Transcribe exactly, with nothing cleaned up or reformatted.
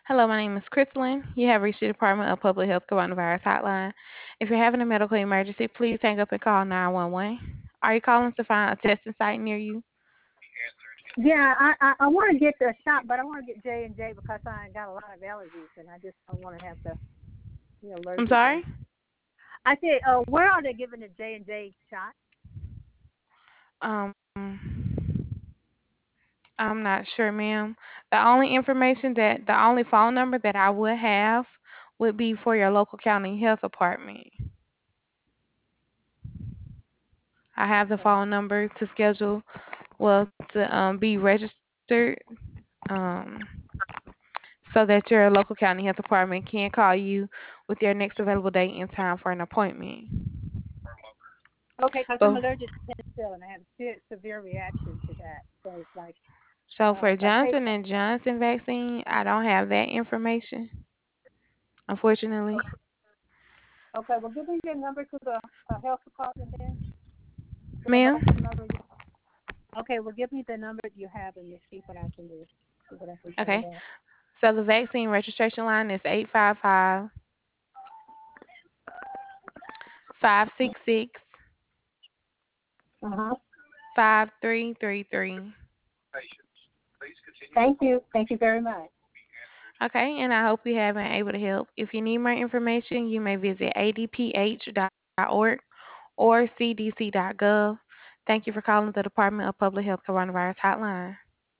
Hello, my name is Crystalline. You have reached the Department of Public Health Coronavirus Hotline. If you're having a medical emergency, please hang up and call nine one one. Are you calling to find a testing site near you? Yeah, I I, I want to get the shot, but I want to get J and J because I got a lot of allergies, and I just don't want to have the the I'm allergic sorry? one. I said, uh, where are they giving the J and J shot? Um, I'm not sure, ma'am. The only information that, the only phone number that I would have would be for your local county health department. I have the Okay. phone number to schedule, well, to um, be registered, um, so that your local county health department can call you with your next available date and time for an appointment. Okay, because I'm But allergic to penicillin. I have se- severe reaction to that. So it's like, so uh, for if I take Johnson that, and Johnson vaccine, I don't have that information, unfortunately. okay, okay, well, give me the number to the uh, health department then, to the Ma'am? local number. Okay, well, give me the number you have and we'll see what I can do, see what I can find Okay. out. So the vaccine registration line is eight five five, five six six, Uh-huh. five three three three. Thank you. Thank you very much. Okay, and I hope we have been able to help. If you need more information, you may visit a d p h dot org or c d c dot gov. Thank you for calling the Department of Public Health Coronavirus Hotline.